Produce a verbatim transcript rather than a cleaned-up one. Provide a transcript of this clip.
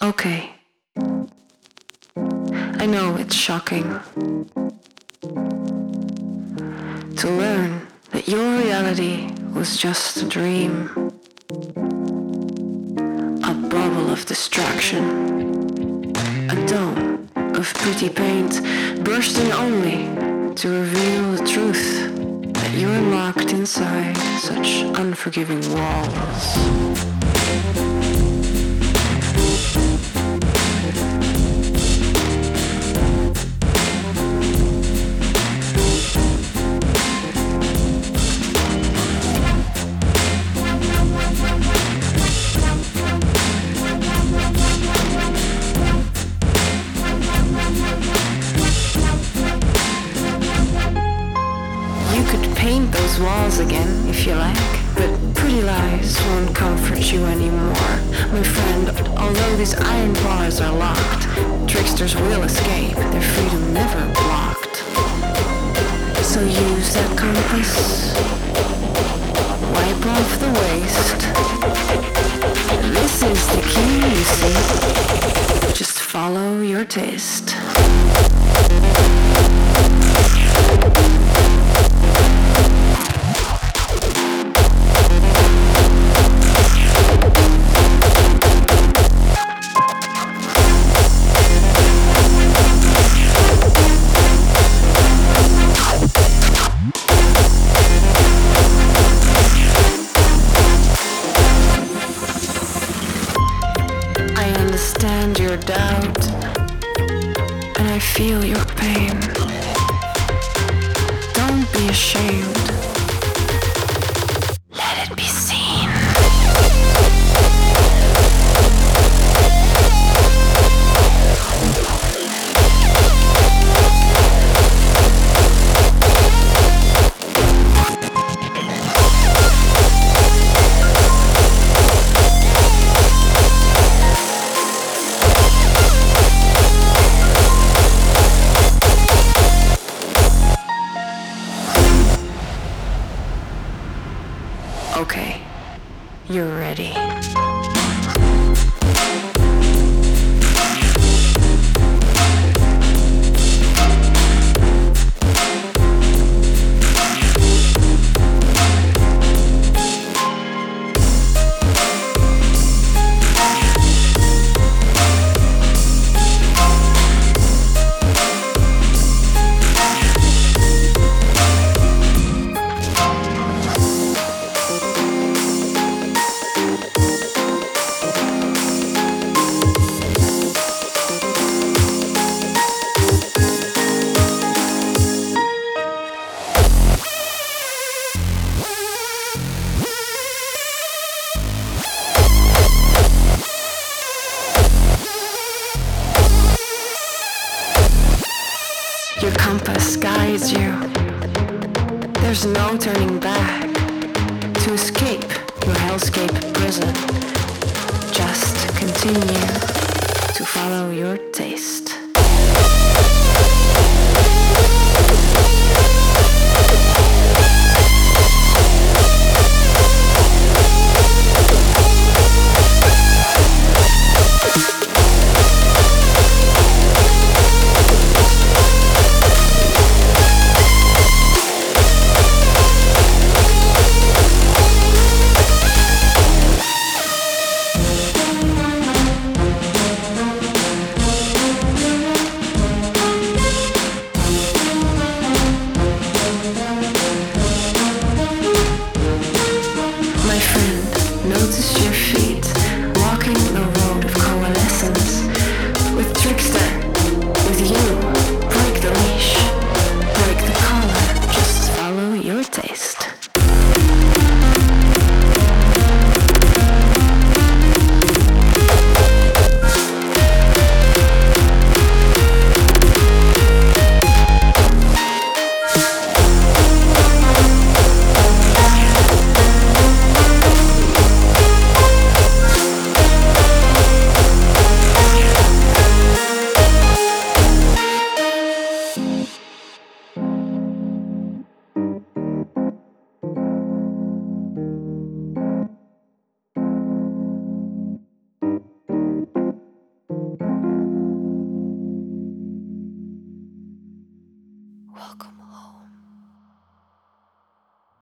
Okay. I know it's shocking to learn that your reality was just a dream, a bubble of distraction, a dome of pretty paint bursting only to reveal the truth that you are locked inside such unforgiving walls. Paint those walls again, if you like, but pretty lies won't comfort you anymore. My friend, although these iron bars are locked, tricksters will escape, their freedom never blocked. So use that compass, wipe off the waste. This is the key, you see. Just follow your taste. Understand your doubt, and I feel your pain. Don't be ashamed. Let it be seen. Okay, you're ready. Your compass guides you. There's no turning back to escape your hellscape prison. Just continue to follow your taste. locomotive.